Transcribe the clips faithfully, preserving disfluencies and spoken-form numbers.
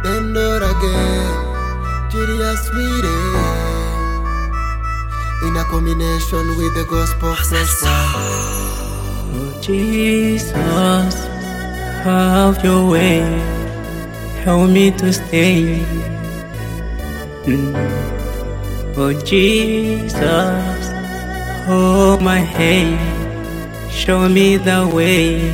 then do it again. Julius Sweetie, in a combination with the gospel gospel. Oh Jesus, have your way, help me to stay. Mm. Oh Jesus, hold my hand, show me the way.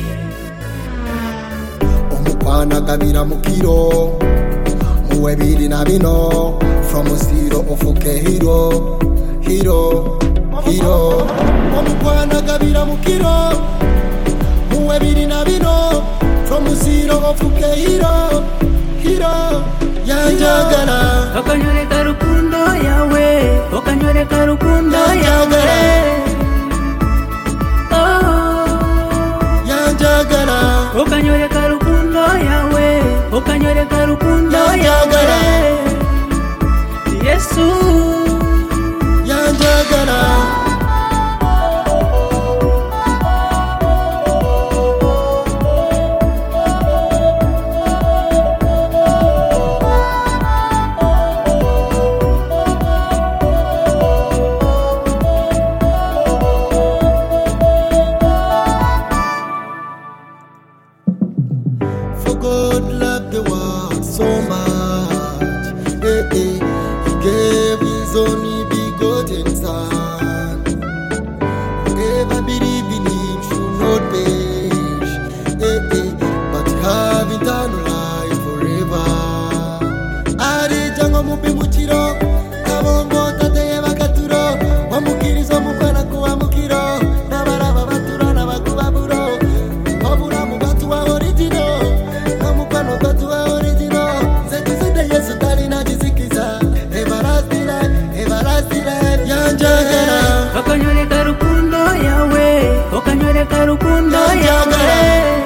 Omukwana kabira mukiro, muwe biri na bino. From zero ofuke hero, hero, hero. Omukwana kabira mukiro, muwe biri na bino. From zero ofuke hero, hero. Yanjagala okanyoleka rukundo yawe, okanyoleka rukundo yawe. Yanjagala okanyoleka rukundo yawe, okanyoleka rukundo yawe. Yesu yanjagala. God loved the world so much, eh, eh. He gave his only begotten Son. Whoever believes in him should not perish, eh, eh, but have eternal life forever. Ari jango mupi muchiro, kabongo tate bakaturo, wamukirizo mukwana kuwa mukiro, nabaraba batura nabakubaburo, obura mugatu wa original. okanyoleka rukundo yawe, okanyoleka rukundo yawe.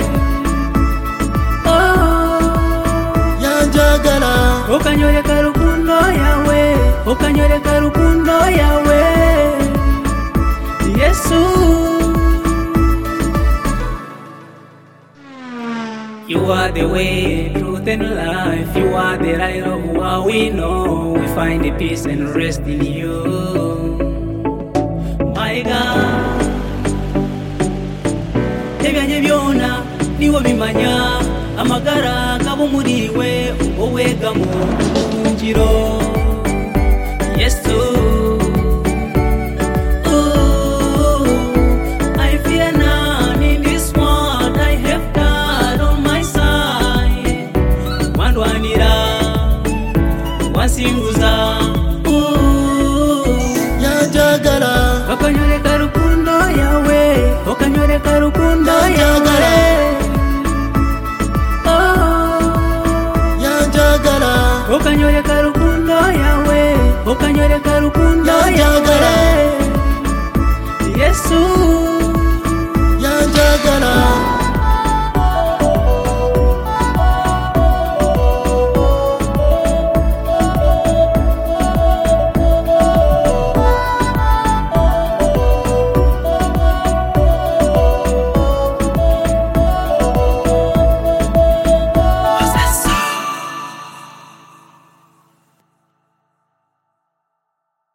Yanjagala okanyoleka rukundo yawe, okanyoleka rukundo yawe. Yesu, you are the way, truth and life. You are the light of what we know. We find the peace and rest in you, my God. Ebyanye byona niwe bimanya, amagara gabumuriwe owegamo njiro. Yesu, ooh, I fear none in this world. I have God on my side. Wanwanira, wansingu